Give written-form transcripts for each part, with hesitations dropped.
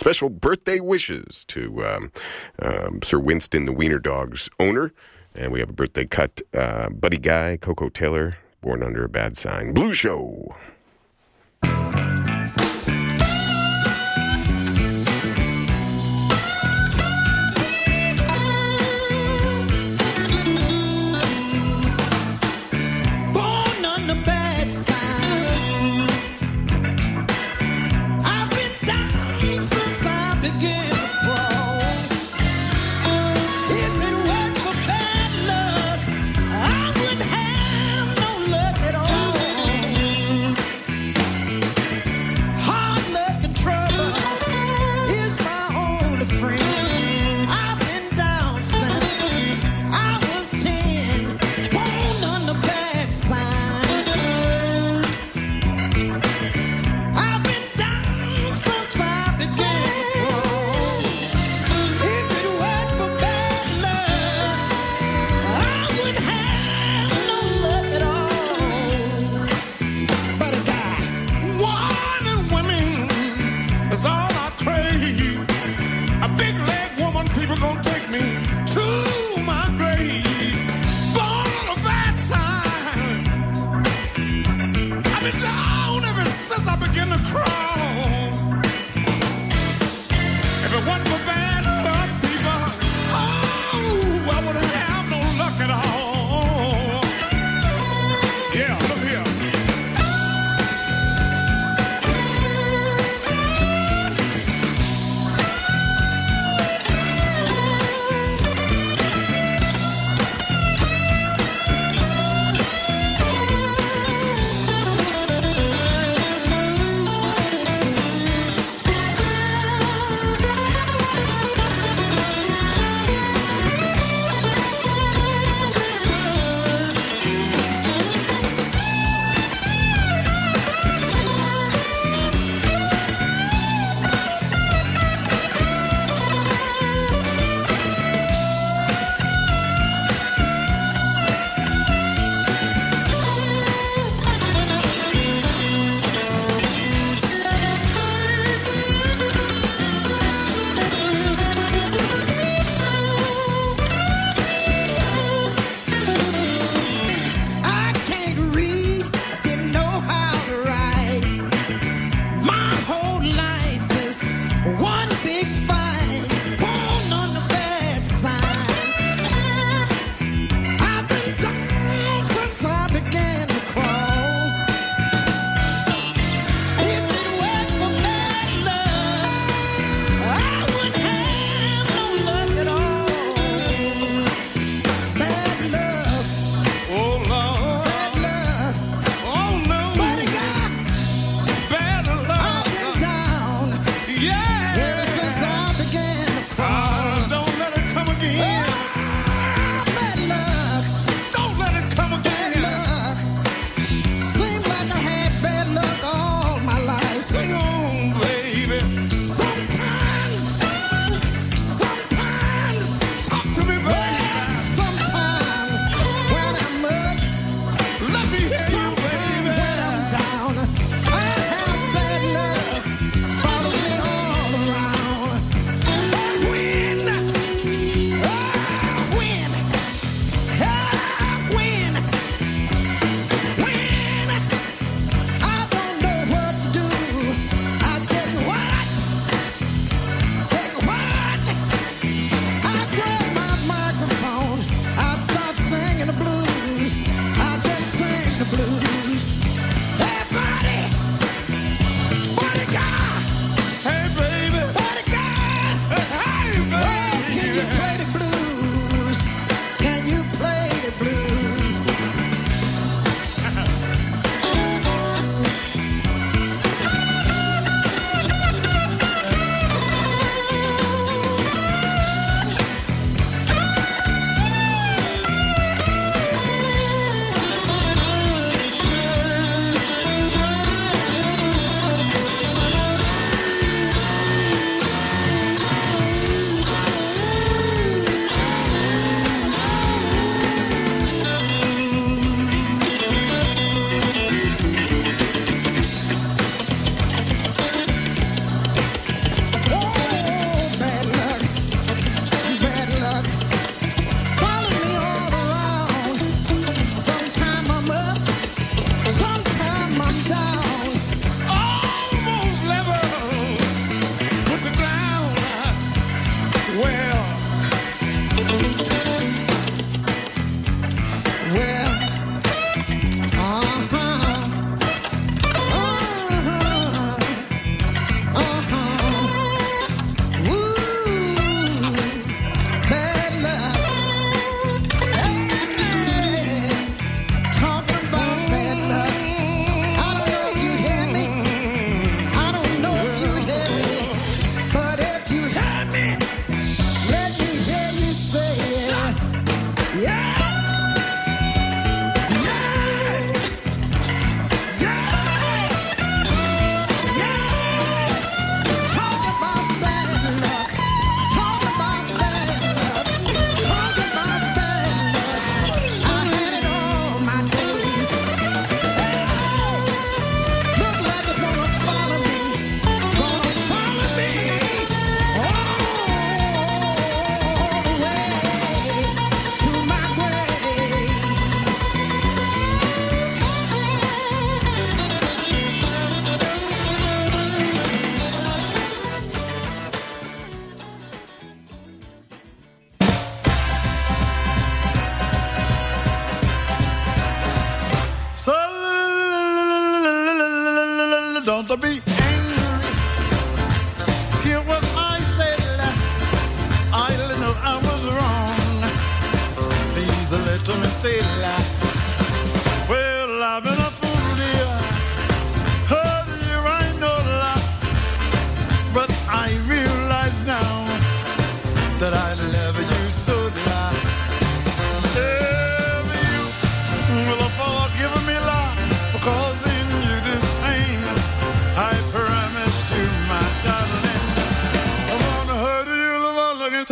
Special birthday wishes to Sir Winston, the Wiener Dogs owner. And we have a birthday cut. Buddy Guy, Coco Taylor, born under a bad sign. Blue Show. When I'm down, I have bad luck follows me all around. to be angry. Hear what I said. I didn't know I was wrong. Please let me stay. Well, I've been a fool, dear. Oh, dear, I know that. But I realize now that I love you so loud. Love you. Well, forgive me, love, because in you this pain. I promised you, my darling, I wanna hurt you, love again.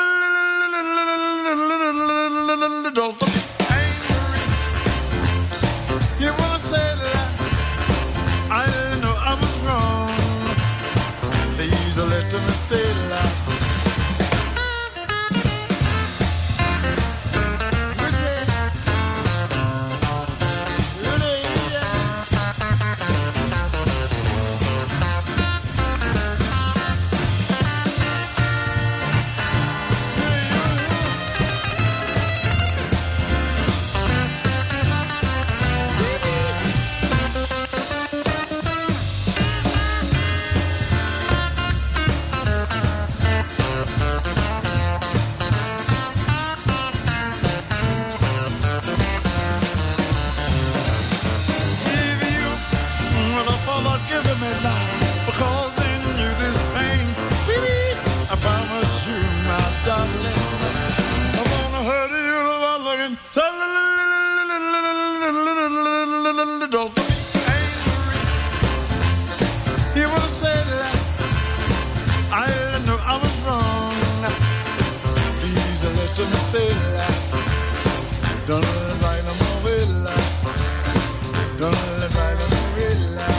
Don't be angry. You wanna say that I didn't know I was wrong. Please let me stay alive. Because in you this pain, I promise you, my darling, I wanna hurt you again. Don't be angry. You wanna say that I didn't know I was wrong. Please let me stay alive. Don't invite them away alive. Don't invite them away alive.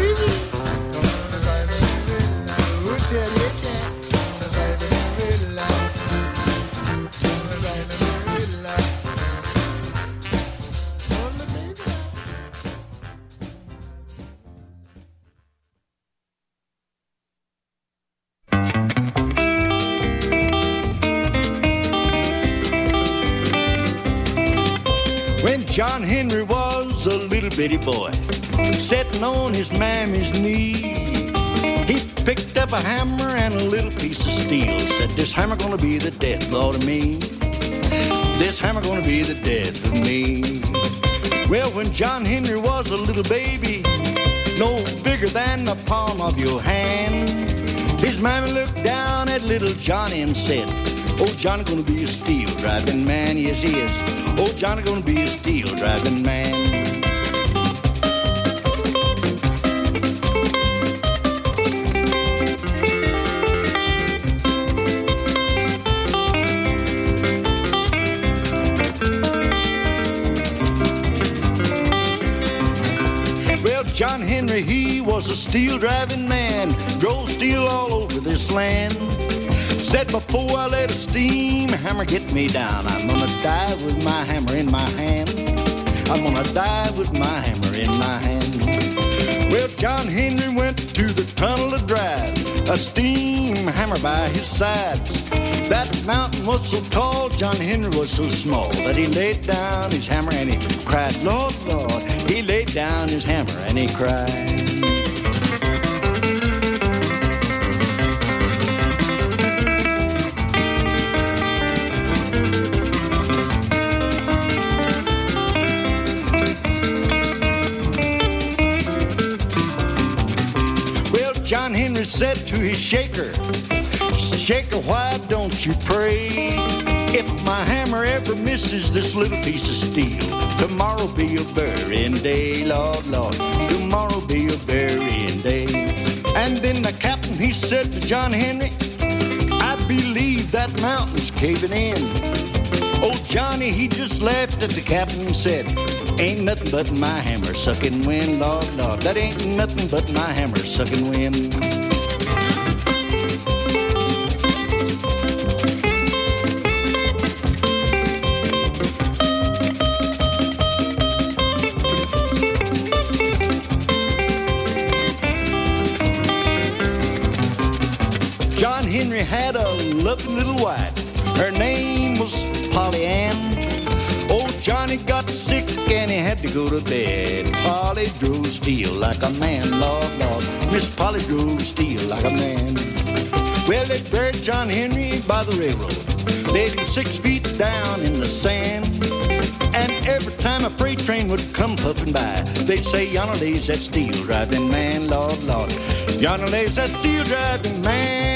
When John Henry was a little bitty boy, sitting on his mammy's knee, he picked up a hammer and a little piece of steel. Said, this hammer gonna be the death, Lord, of me. This hammer gonna be the death of me. Well, when John Henry was a little baby, no bigger than the palm of your hand, his mammy looked down at little Johnny and said, oh, Johnny gonna be a steel driving man, yes he is. Oh, Johnny gonna be a steel driving man. Well, John Henry, he was a steel driving man, drove steel all over this land. Said before I let a steam hammer get me down, I'm gonna die with my hammer in my hand. I'm gonna die with my hammer in my hand. Well, John Henry went to the tunnel to drive, a steam hammer by his side. That mountain was so tall, John Henry was so small, that he laid down his hammer and he cried, Lord, Lord. He laid down his hammer and he cried. John Henry said to his shaker, shaker, why don't you pray? If my hammer ever misses this little piece of steel, tomorrow be your burying day, Lord, Lord. Tomorrow be your burying day. And then the captain, he said to John Henry, I believe that mountain's caving in. Oh, Johnny, he just laughed at the captain and said, ain't nothing but my hammer sucking wind, Lord, Lord. That ain't nothing but my hammer sucking wind. John Henry had a lovely little wife. Her name was Polly Ann. Old Johnny got sick and he had to go to bed. Polly drove steel like a man, Lord, Lord. Miss Polly drove steel like a man. Well, they buried John Henry by the railroad, laid him 6 feet down in the sand. And every time a freight train would come puffing by, they'd say, yonder lays that steel driving man, Lord, Lord. Yonder lays that steel driving man.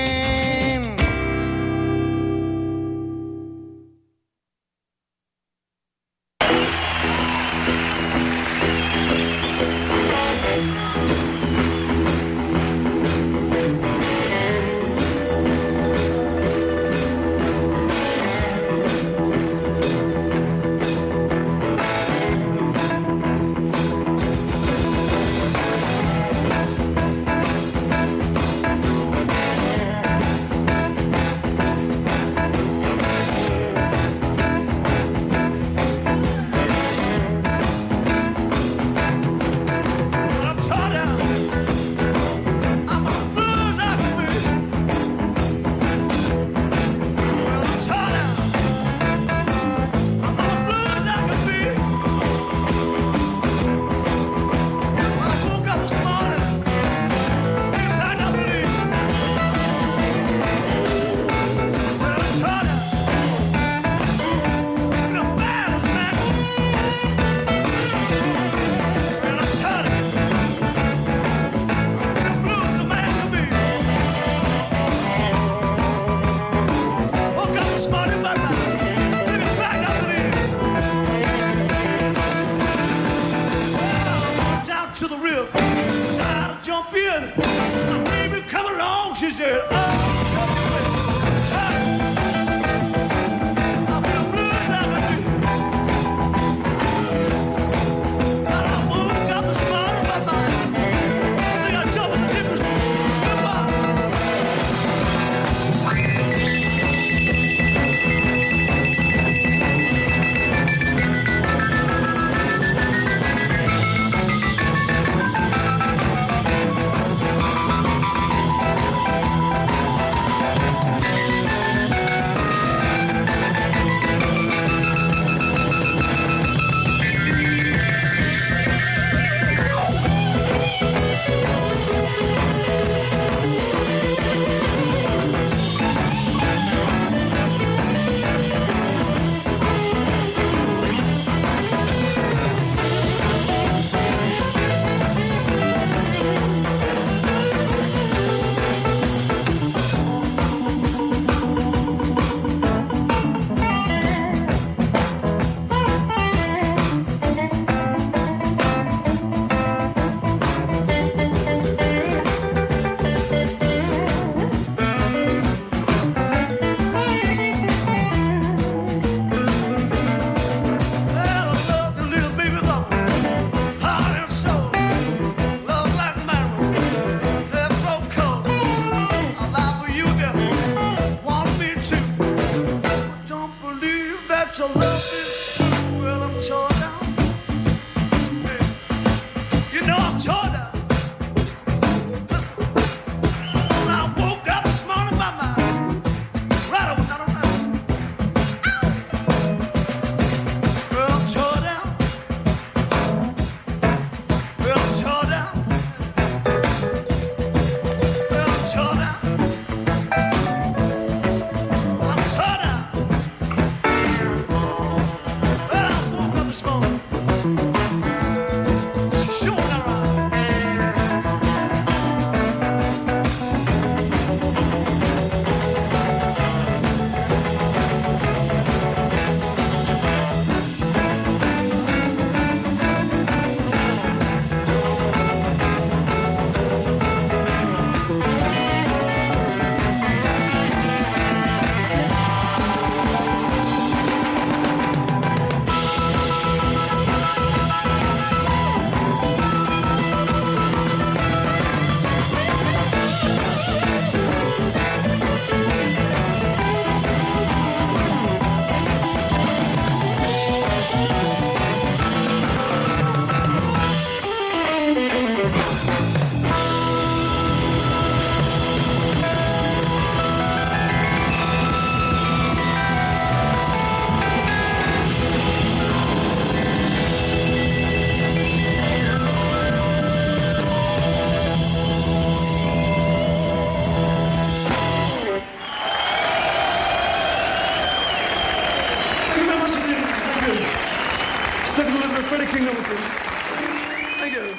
Sing number 2. Thank you.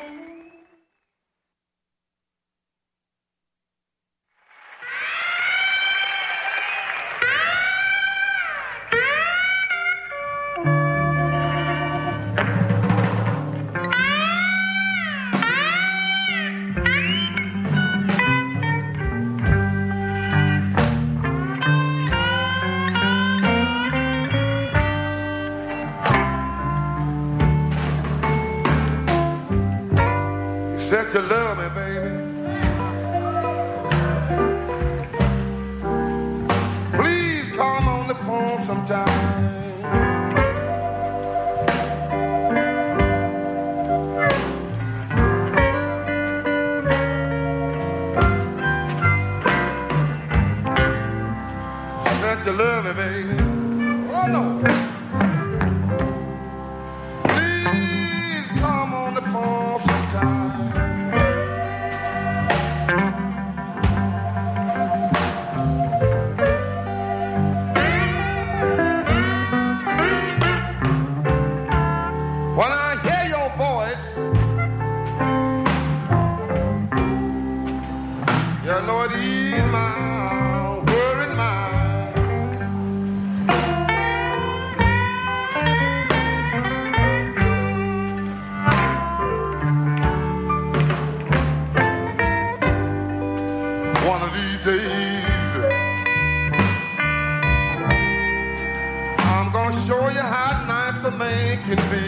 Said you love me, baby. Please come on the phone sometime. Said you love me, baby. Oh no. Please come on the phone sometime. When I hear your voice, you know it ease my worried mind. One of these days, I'm gonna show you how nice a man can be.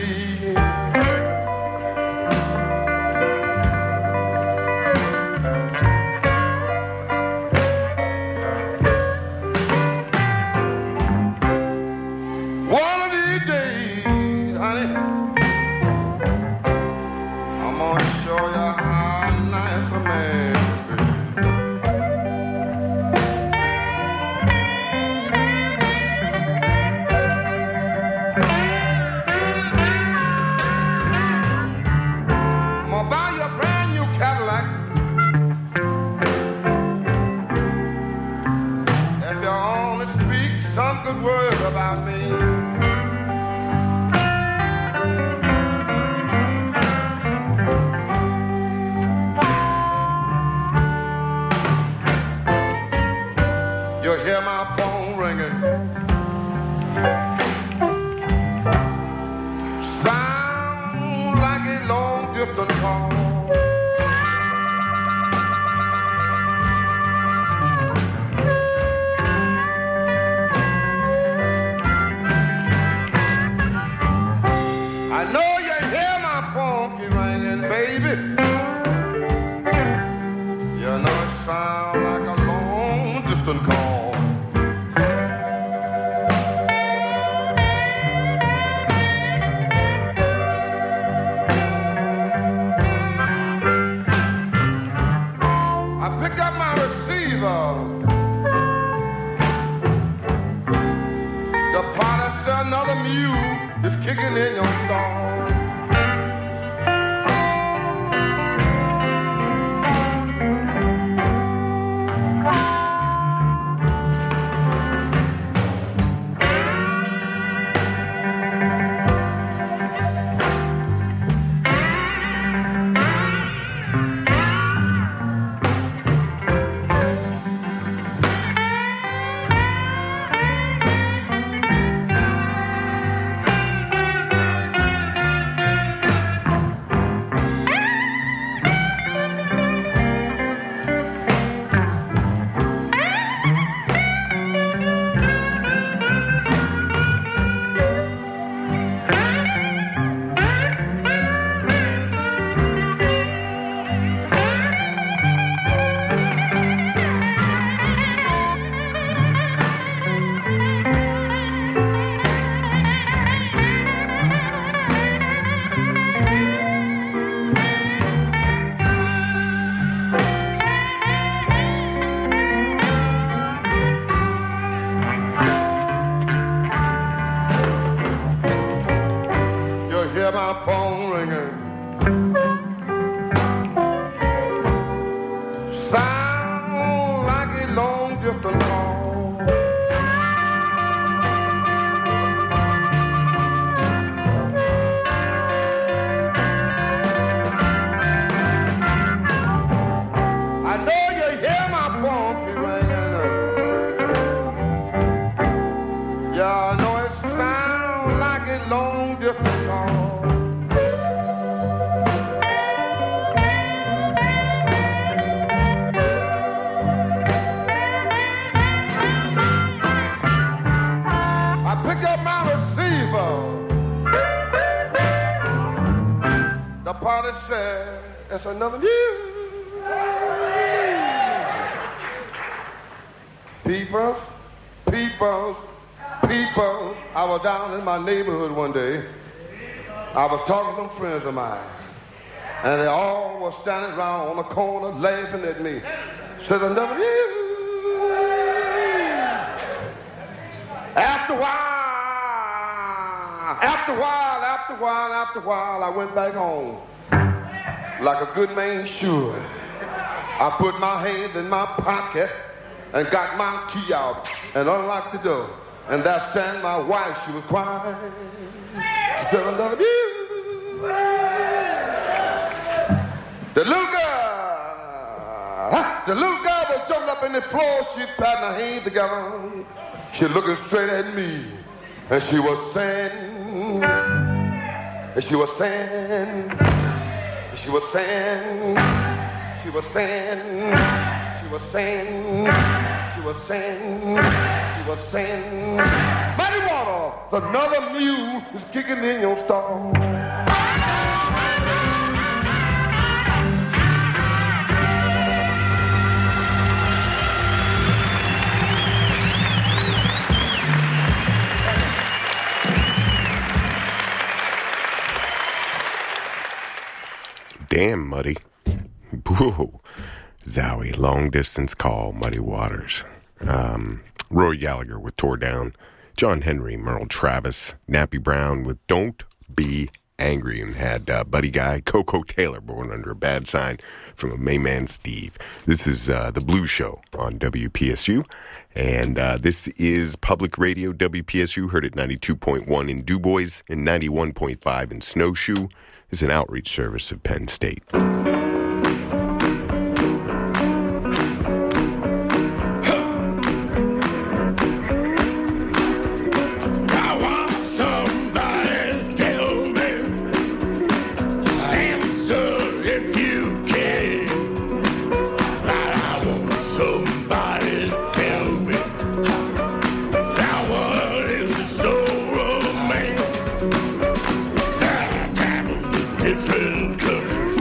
One of these days, honey, I'm gonna show you how nice a man can be. I'm gonna buy you a brand new Cadillac if you only speak some good word about me. You'll hear my phone ringing. Sound like a long distance call. I know you hear my phone keep ringing, baby. You know it sound like a long distance call. I pick up my receiver. The party said another mule is kicking in your stall. somebody said, it's another you. Peoples, I was down in my neighborhood one day. I was talking to some friends of mine, and they all were standing around on the corner laughing at me. Said another you. After a while, I went back home. Like a good man should. I put my hands in my pocket and got my key out and unlocked the door. And there standing my wife, she was crying. She said, I love you. The little girl was jumping up in the floor. She patting her hands together. She looking straight at me. And she was saying, Muddy Water, another mule is kicking in your stall. Damn, Muddy. Whoa. Zowie, Long Distance Call, Muddy Waters. Roy Gallagher with Tore Down. John Henry, Merle Travis. Nappy Brown with Don't Be Angry. And had Buddy Guy, Coco Taylor, Born Under a Bad Sign, from a Mayman Steve. This is The Blues Show on WPSU. And this is public radio, WPSU. Heard at 92.1 in DuBois and 91.5 in Snowshoe. Is an outreach service of Penn State. Different countries.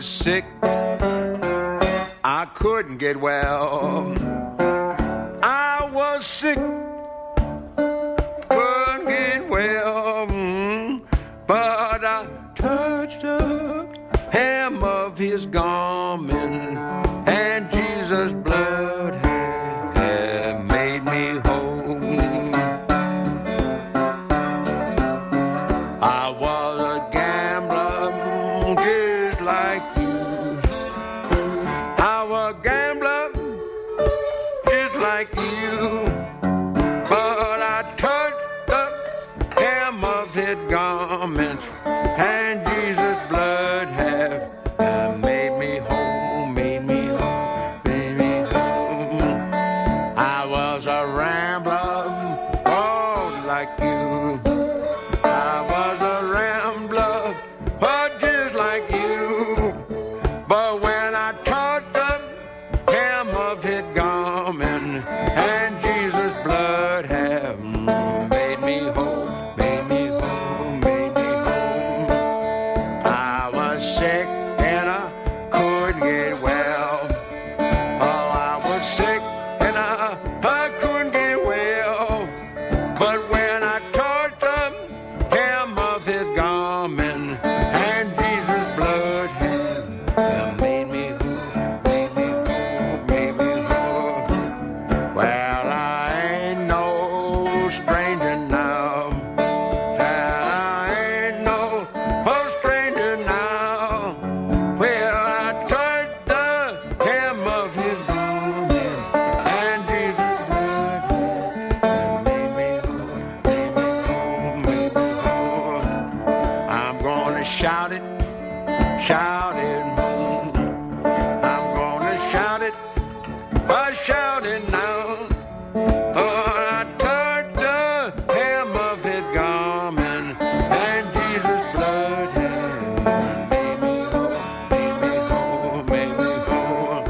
was sick, I couldn't get well. I was sick, couldn't get well, but I touched the hem of his garment, and Jesus' blood had made me whole. I was a gambler just like you. I was a gambler just like you, but I touched the hem of his garment, and Jesus' blood have made me whole, made me whole, made me whole. I was a rambler, oh, like you. I was a rambler, oh, just like you. But when I touched the hem of his garment, and Jesus' blood have made me whole, made me whole, made me whole. I was sick and I couldn't get well. Oh, I was sick and I couldn't get well. But when I touched the hem of his garment, and Jesus' blood had made me whole, made me whole, made me whole. Well, I ain't no stranger now. I ain't no stranger now. Well, I touched the hem of his garment, and Jesus' blood made me whole, made me whole, made me whole. I'm gonna shout it, shout it. I'm gonna shout it, shout it now. Oh, I touched the hem of his garment, and Jesus' blood had made me whole, made me whole, made me whole.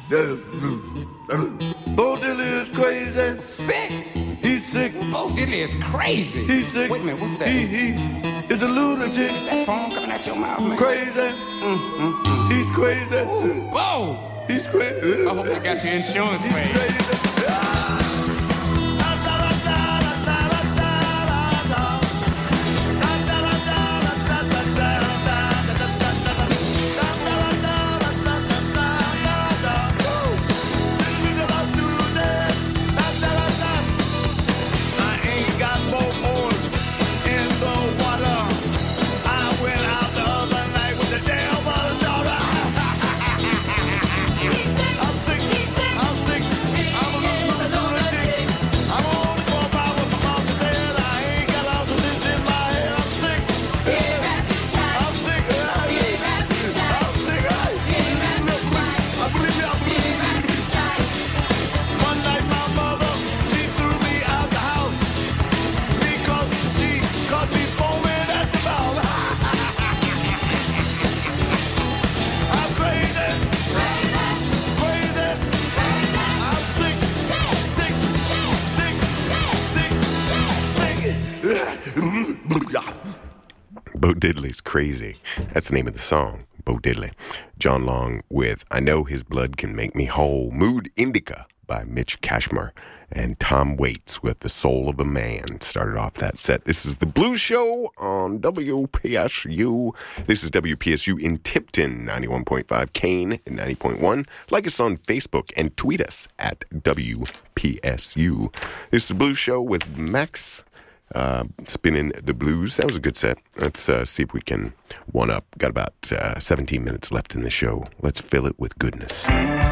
Bo Diddley is crazy. Sick. He's sick. Bo Diddley is crazy. He's sick. Wait a minute, what's that? He is a lunatic. Is that foam coming out your mouth, man? Crazy. He's crazy. Ooh, Bo. He's crazy. I hope I got your insurance He's paid. crazy. Bo Diddley's crazy. That's the name of the song, Bo Diddley. John Long with I Know His Blood Can Make Me Whole. Mood Indica by Mitch Kashmir. And Tom Waits with The Soul of a Man started off that set. This is The Blues Show on WPSU. This is WPSU in Tipton, 91.5, Kane, and 90.1. Like us on Facebook and tweet us at WPSU. This is The Blues Show with Max spinning the blues. That was a good set. Let's see if we can one up. Got about 17 minutes left in the show. Let's fill it with goodness.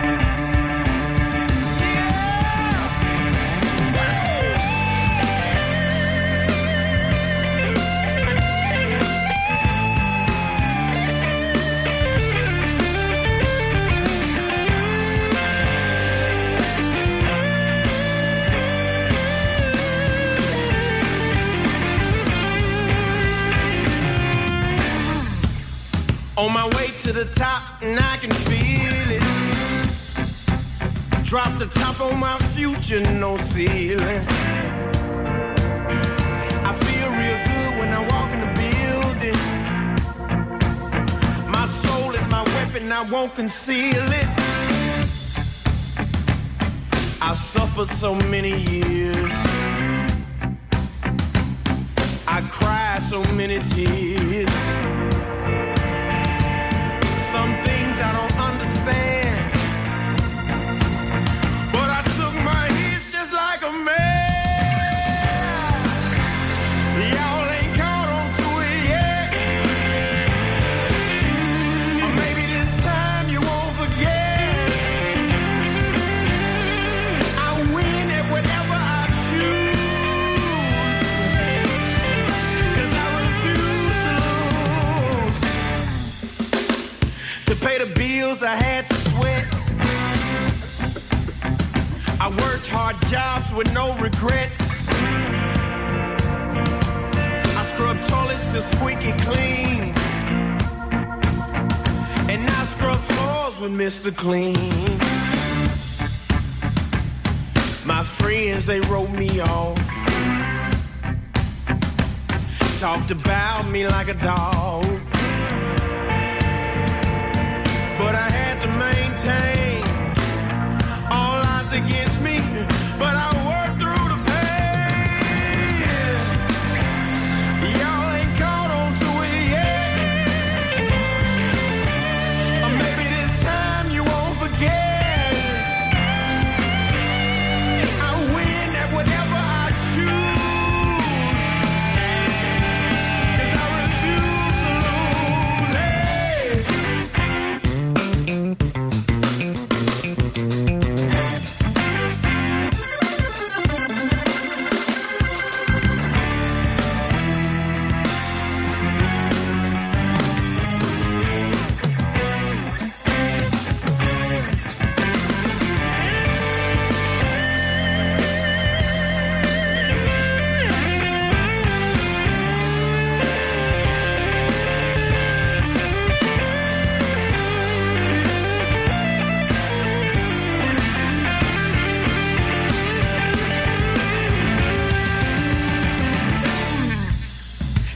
On my way to the top, and I can feel it. Drop the top on my future, no ceiling. I feel real good when I walk in the building. My soul is my weapon, I won't conceal it. I suffered so many years. I cried so many tears. Some things I don't understand, but I took my hits just like a man. Y'all ain't caught on to it yet, or maybe this time you won't forget. I win at whatever I choose, 'cause I refuse to lose. To pay the bills I had to sweat, I worked hard jobs with no regrets. I scrubbed toilets till squeaky clean, and I scrub floors with Mr. Clean. My friends, they wrote me off, talked about me like a dog, but I had to maintain all odds against me, but I worked through the pain. Y'all ain't caught on to it yet, or maybe this time you won't forget. I win at whatever I choose, 'cause I refuse to lose.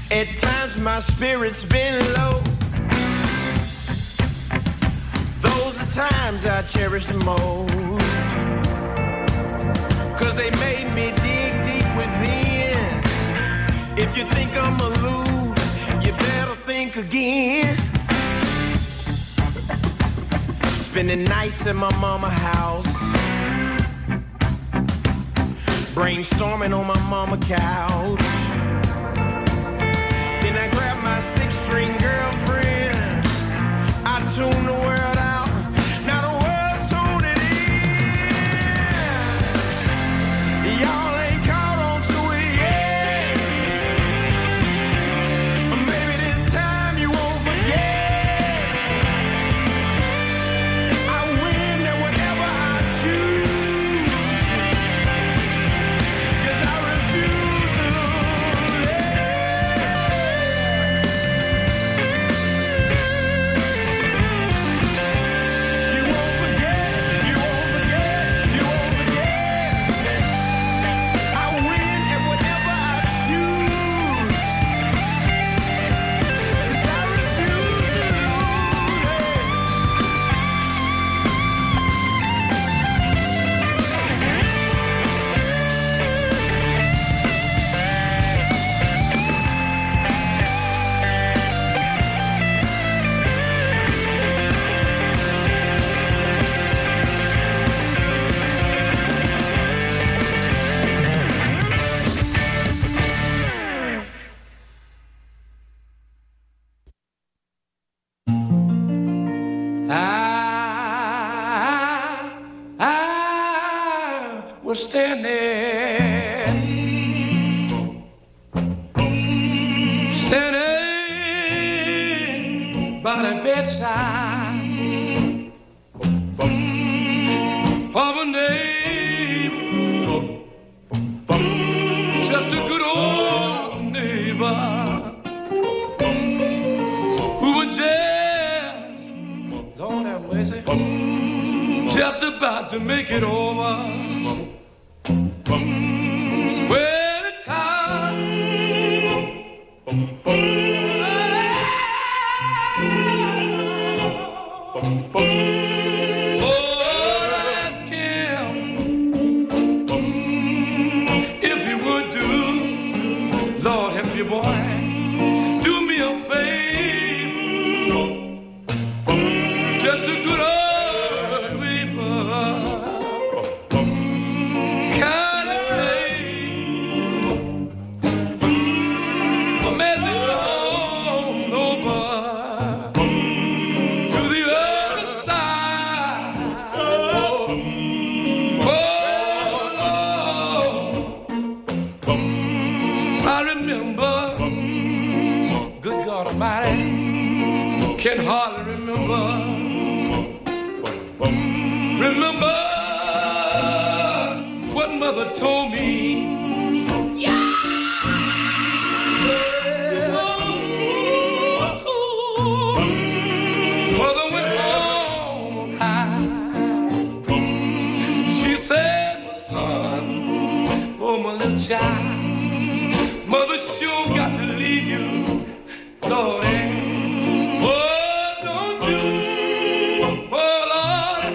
At times my spirit's been low. Those are times I cherish the most. 'Cause they made me dig deep within. If you think I'm a lose, you better think again. Spending nights at my mama's house, brainstorming on my mama's couch. Then I grab my 6-string girlfriend, I tune the world out, now the world's tuning in. Y'all ain't caught on to it yet. Maybe this time you won't forget. I win at whatever I choose, 'cause I refuse to lose. You won't forget, you won't forget, you won't forget. I win at whatever I choose, 'cause I refuse to lose. I was standing by the bedside of a neighbor, just a good old neighbor who was just, Lord have mercy, just about to make it over. Swear to time. Oh, ask him if he would do, Lord help you, boy, do me a favor, just a good old weeper, kind of say a message on over to the other side. I remember, good God Almighty, can hardly remember what mother told me. Mother went home on high. She said, my son, oh my little child, mother sure got to leave you, Lord. Oh, don't you, oh Lord,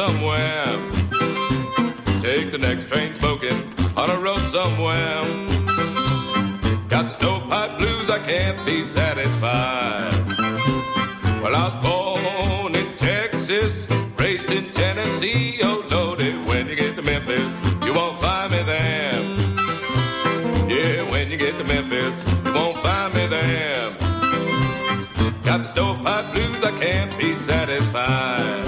somewhere. Take the next train smoking on a road somewhere. Got the stovepipe blues, I can't be satisfied. Well, I was born in Texas, raised in Tennessee. Oh, Lordy, when you get to Memphis, you won't find me there. Yeah, when you get to Memphis, you won't find me there. Got the stovepipe blues, I can't be satisfied.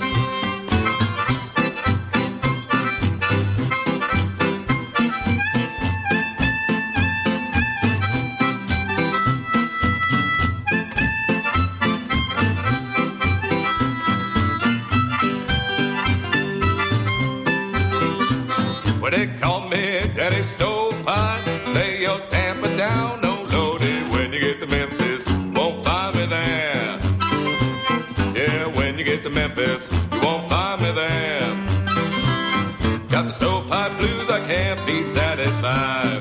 Well, they call me Daddy Stovepipe. Lay your tamper down, oh Lordy. When you get to Memphis, won't find me there. Yeah, when you get to Memphis, you won't find me there. Got the stovepipe blues, I can't be satisfied.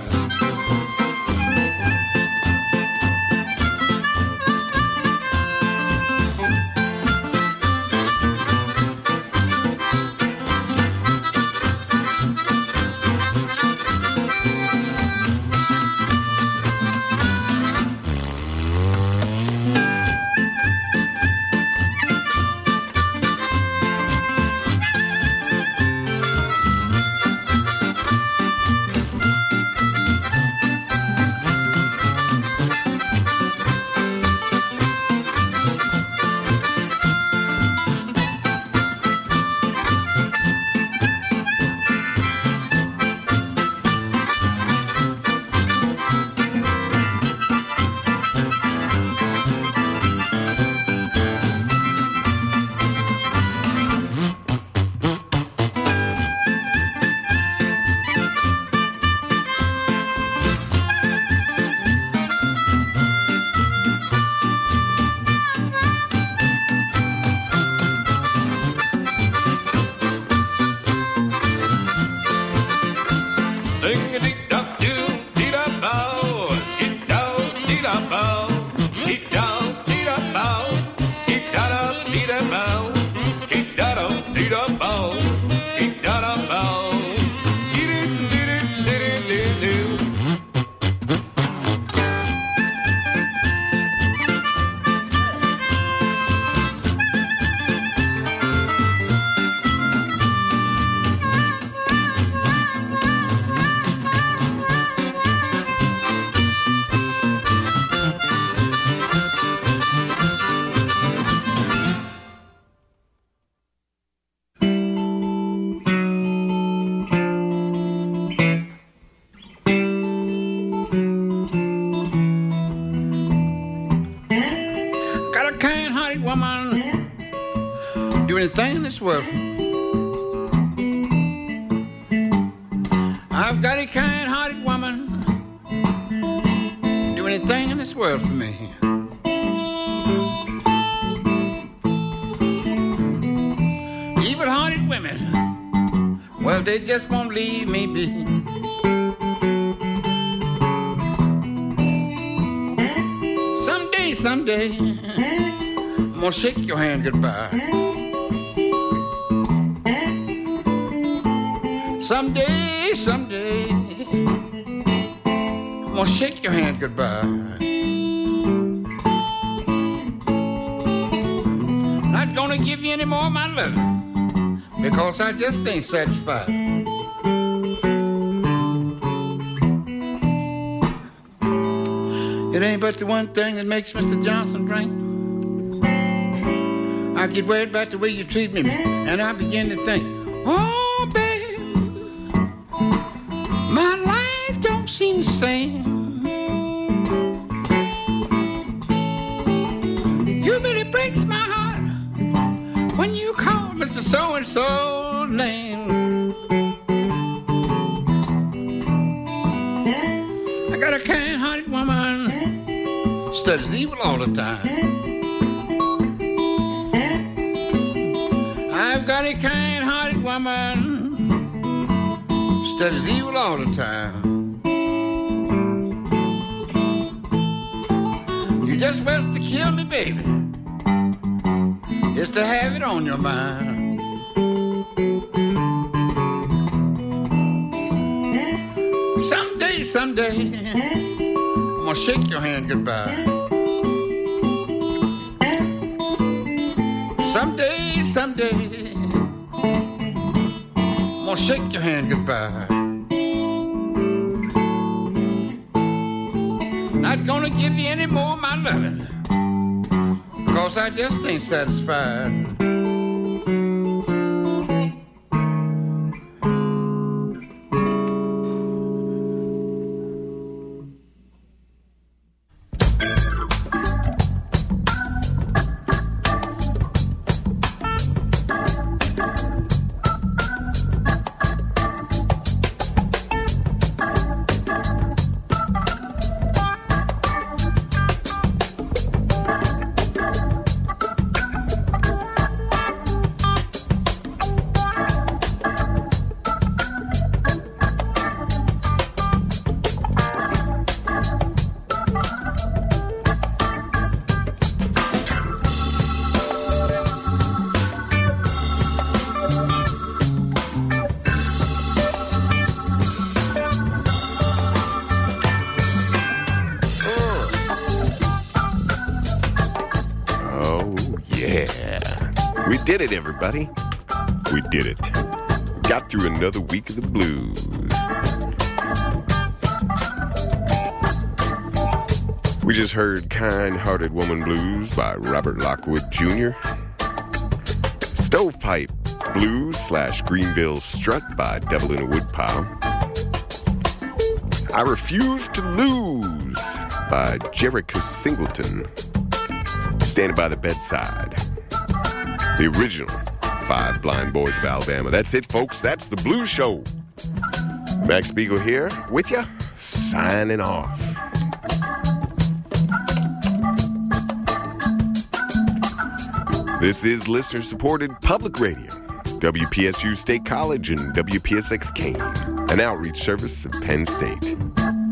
Anything in this world. I've got a kind-hearted woman. Do anything in this world for me. Evil-hearted women, well, they just won't leave me be. Someday, I'm gonna shake your hand goodbye. Someday, I'm gonna shake your hand goodbye. Not gonna give you any more of my loving, because I just ain't satisfied. It ain't but the one thing that makes Mr. Johnson drink. I get worried about the way you treat me, and I begin to think, oh, babe, my life don't seem the same. You really breaks my heart when you call Mr. So-and-so's name. I got a kind-hearted woman, studies evil all the time. I've got a kind-hearted woman, studies evil all the time. You just want to kill me, baby, just to have it on your mind. someday, I'm gonna shake your hand goodbye. Someday, I'm gonna shake your hand goodbye. Not gonna give you any more of my loving, 'cause I just ain't satisfied. We did it, everybody. We did it. Got through another week of the blues. We just heard Kind-Hearted Woman Blues by Robert Lockwood Jr. Stovepipe Blues / Greenville Strut by Devil in a Woodpile. I Refuse to Lose by Jericho Singleton. Standing by the Bedside. The original Five Blind Boys of Alabama. That's it, folks. That's the Blues Show. Max Beagle here with you, signing off. This is listener-supported public radio, WPSU State College and WPSX Kane, an outreach service of Penn State.